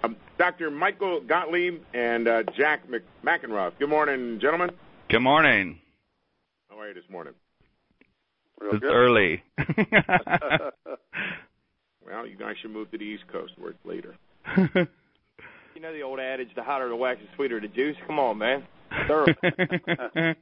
Dr. Michael Gottlieb and Jack McEnroth. Good morning, gentlemen. Good morning. How are you this morning? It's early. Well, you guys should move to the East Coast where it's later. You know the old adage, the hotter the wax, the sweeter the juice? Come on, man. Thorough. Okay.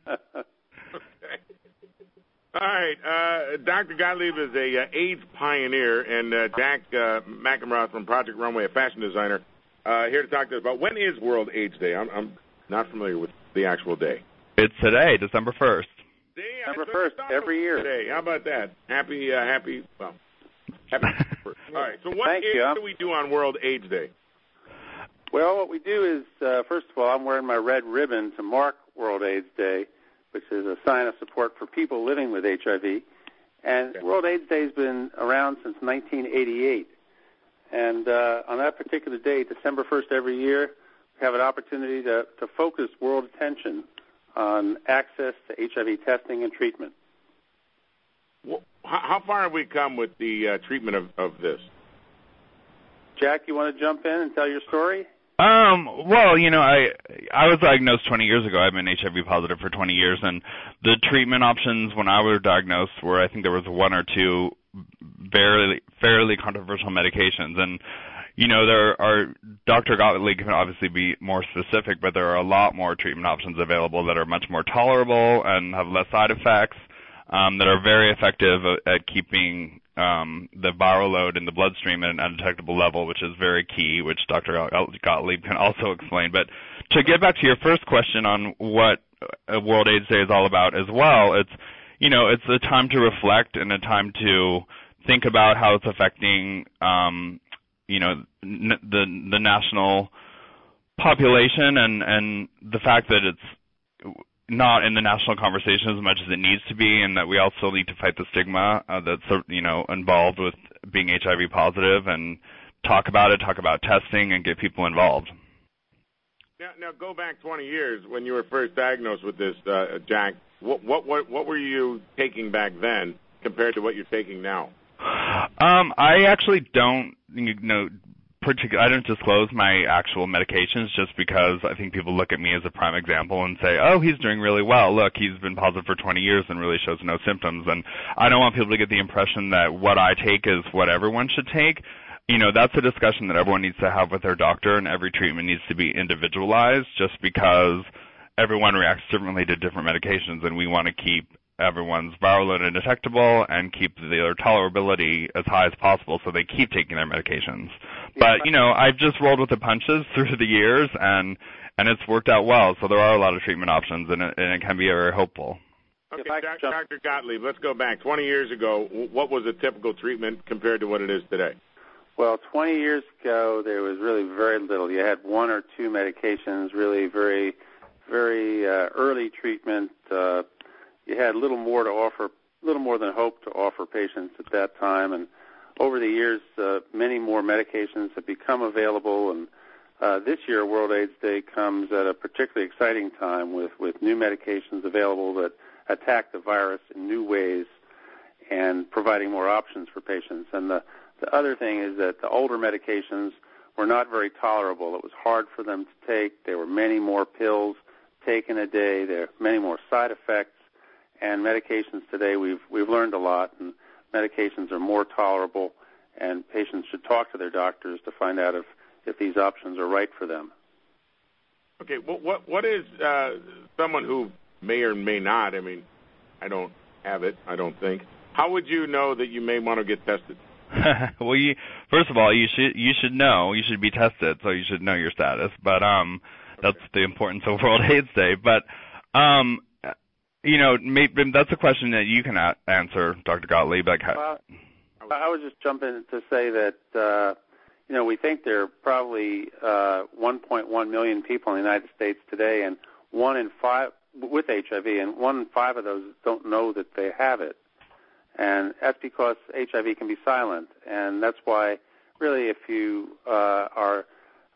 All right. Dr. Gottlieb is a AIDS pioneer, and Jack McEnroth from Project Runway, a fashion designer, here to talk to us about when is World AIDS Day. I'm not familiar with the actual day. It's today, December 1st. December 1st, every year. Today. How about that? Happy December 1st. All right. So what do we do on World AIDS Day? Well, what we do is, first of all, I'm wearing my red ribbon to mark World AIDS Day, which is a sign of support for people living with HIV. And World AIDS Day has been around since 1988. And on that particular day, December 1st every year, we have an opportunity to focus world attention on access to HIV testing and treatment. Well, how far have we come with the treatment of this? Jack, you want to jump in and tell your story? Well, you know, I was diagnosed 20 years ago. I've been HIV positive for 20 years, and the treatment options when I was diagnosed were, I think there was one or two fairly controversial medications. And, you know, there are, Dr. Gottlieb can obviously be more specific, but there are a lot more treatment options available that are much more tolerable and have less side effects, that are very effective at keeping the viral load in the bloodstream at an undetectable level, which is very key, which Dr. Gottlieb can also explain. But to get back to your first question on what World AIDS Day is all about as well, it's, you know, it's a time to reflect and a time to think about how it's affecting, you know, the national population and the fact that it's not in the national conversation as much as it needs to be, and that we also need to fight the stigma that's, you know, involved with being HIV positive, and talk about testing and get people involved. Now go back 20 years when you were first diagnosed with this, Jack. What were you taking back then compared to what you're taking now? I actually don't, you know, I don't disclose my actual medications just because I think people look at me as a prime example and say, oh, he's doing really well. Look, he's been positive for 20 years and really shows no symptoms. And I don't want people to get the impression that what I take is what everyone should take. You know, that's a discussion that everyone needs to have with their doctor, and every treatment needs to be individualized just because everyone reacts differently to different medications, and we want to keep everyone's viral load undetectable and keep their tolerability as high as possible so they keep taking their medications. But, you know, I've just rolled with the punches through the years, and it's worked out well. So there are a lot of treatment options, and it can be very hopeful. Okay, Dr. Gottlieb, let's go back. 20 years ago, what was a typical treatment compared to what it is today? Well, 20 years ago, there was really very little. You had one or two medications, really very, very early treatment. You had little more than hope to offer patients at that time. And over the years, many more medications have become available. And this year, World AIDS Day comes at a particularly exciting time with new medications available that attack the virus in new ways and providing more options for patients. And the other thing is that the older medications were not very tolerable. It was hard for them to take. There were many more pills taken a day. There are many more side effects. And medications today, we've learned a lot, and medications are more tolerable, and patients should talk to their doctors to find out if these options are right for them. Okay, what is someone who may or may not, I mean, I don't have it, I don't think. How would you know that you may want to get tested? Well, first of all, you should know. You should be tested, so you should know your status. But that's the importance of World AIDS Day. But you know, maybe that's a question that you can answer, Dr. Gottlieb. Well, I would just jump in to say that you know, we think there are probably 1.1 million people in the United States today, and 1 in 5 with HIV, and 1 in 5 of those don't know that they have it. And that's because HIV can be silent, and that's why, really, if you are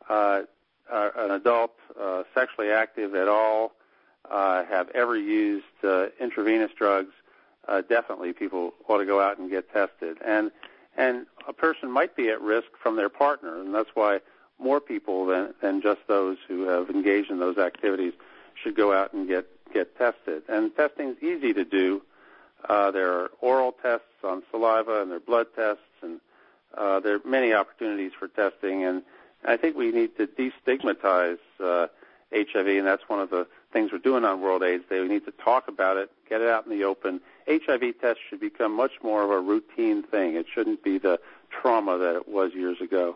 an adult, sexually active at all, have ever used intravenous drugs, definitely people ought to go out and get tested. And a person might be at risk from their partner, and that's why more people than just those who have engaged in those activities should go out and get tested. And testing is easy to do. There are oral tests on saliva, and there are blood tests, and there are many opportunities for testing. And I think we need to destigmatize HIV, and that's one of the things we're doing on World AIDS Day. We need to talk about it, get it out in the open. HIV tests should become much more of a routine thing. It shouldn't be the trauma that it was years ago,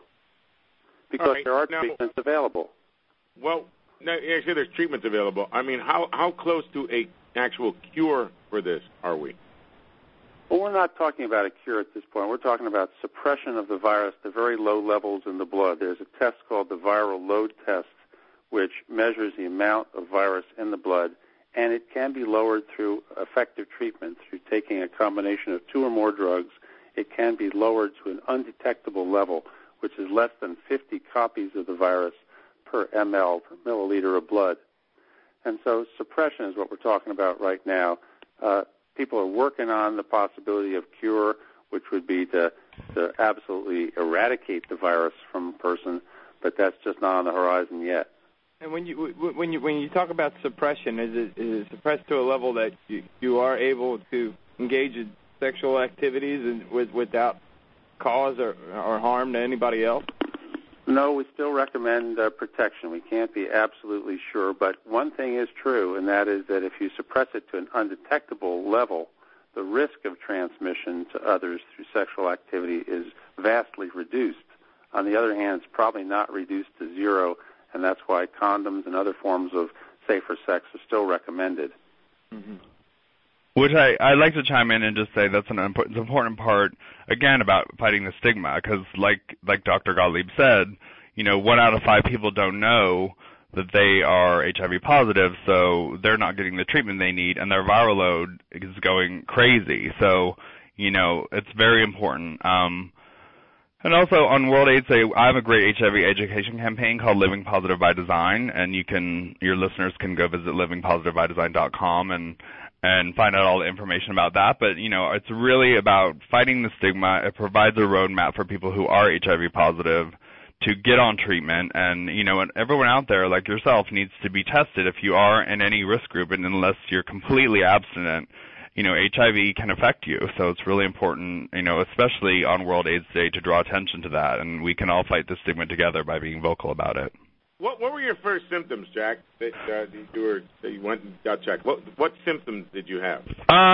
because there are treatments available. Well, now, actually, there's treatments available. I mean, how close to a actual cure for this are we? Well, we're not talking about a cure at this point. We're talking about suppression of the virus to very low levels in the blood. There's a test called the viral load test, which measures the amount of virus in the blood, and it can be lowered through effective treatment, through taking a combination of 2 or more drugs. It can be lowered to an undetectable level, which is less than 50 copies of the virus per ml, per milliliter of blood. And so suppression is what we're talking about right now. People are working on the possibility of cure, which would be to absolutely eradicate the virus from a person, but that's just not on the horizon yet. And when you talk about suppression, is it suppressed to a level that you are able to engage in sexual activities and without cause or harm to anybody else? No, we still recommend protection. We can't be absolutely sure, but one thing is true, and that is that if you suppress it to an undetectable level, the risk of transmission to others through sexual activity is vastly reduced. On the other hand, it's probably not reduced to zero, and that's why condoms and other forms of safer sex are still recommended. Mm-hmm. Which I'd like to chime in and just say that's an important part, again, about fighting the stigma, because like Dr. Gottlieb said, 1 out of 5 people don't know that they are HIV positive, so they're not getting the treatment they need, and their viral load is going crazy. So, it's very important. And also on World AIDS Day, I have a great HIV education campaign called Living Positive by Design, and your listeners can go visit livingpositivebydesign.com and find out all the information about that. But, it's really about fighting the stigma. It provides a roadmap for people who are HIV positive to get on treatment. And, and everyone out there, like yourself, needs to be tested if you are in any risk group. And unless you're completely abstinent, HIV can affect you. So it's really important, especially on World AIDS Day, to draw attention to that. And we can all fight the stigma together by being vocal about it. What were your first symptoms, Jack, that you went and got checked? What symptoms did you have?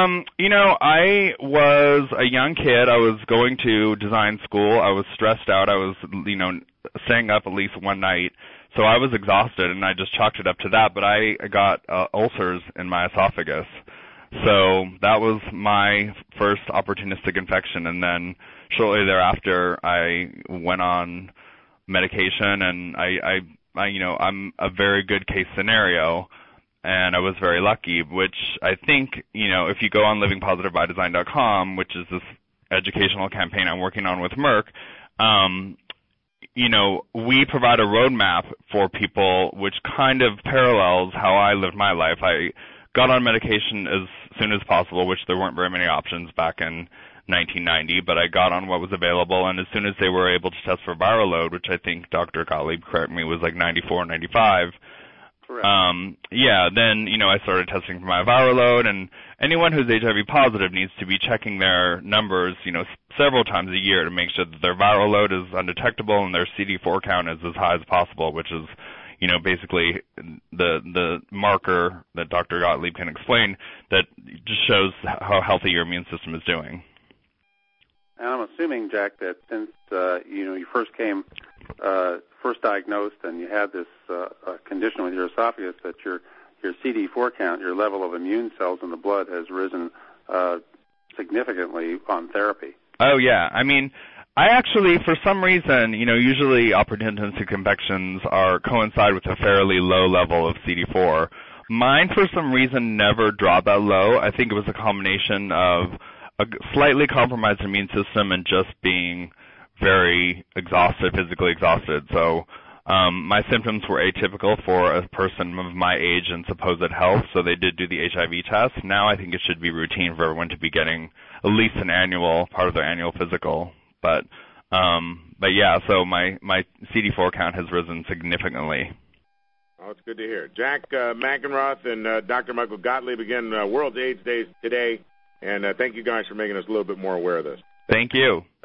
I was a young kid. I was going to design school. I was stressed out. I was, staying up at least one night. So I was exhausted, and I just chalked it up to that. But I got ulcers in my esophagus. So that was my first opportunistic infection. And then shortly thereafter, I went on medication, and I'm a very good case scenario, and I was very lucky, which I think, if you go on livingpositivebydesign.com, which is this educational campaign I'm working on with Merck, we provide a roadmap for people which kind of parallels how I lived my life. I got on medication as soon as possible, which there weren't very many options back in 1990, but I got on what was available, and as soon as they were able to test for viral load, which I think Dr. Gottlieb, correct me, was like 94, 95. Correct. Then, I started testing for my viral load, and anyone who's HIV positive needs to be checking their numbers, several times a year to make sure that their viral load is undetectable and their CD4 count is as high as possible, which is, basically the marker that Dr. Gottlieb can explain that just shows how healthy your immune system is doing. And I'm assuming, Jack, that since you first diagnosed and you had this condition with your esophagus, that your CD4 count, your level of immune cells in the blood, has risen significantly on therapy. Oh yeah, I actually, for some reason, usually opportunistic infections coincide with a fairly low level of CD4. Mine, for some reason, never dropped that low. I think it was a combination of a slightly compromised immune system and just being very exhausted, physically exhausted. So my symptoms were atypical for a person of my age and supposed health, so they did do the HIV test. Now I think it should be routine for everyone to be getting at least an annual, part of their annual physical. But But yeah, so my CD4 count has risen significantly. Oh, it's good to hear. Jack McEnroth and Dr. Michael Gottlieb, again, World AIDS Day today, and thank you guys for making us a little bit more aware of this. Thank you.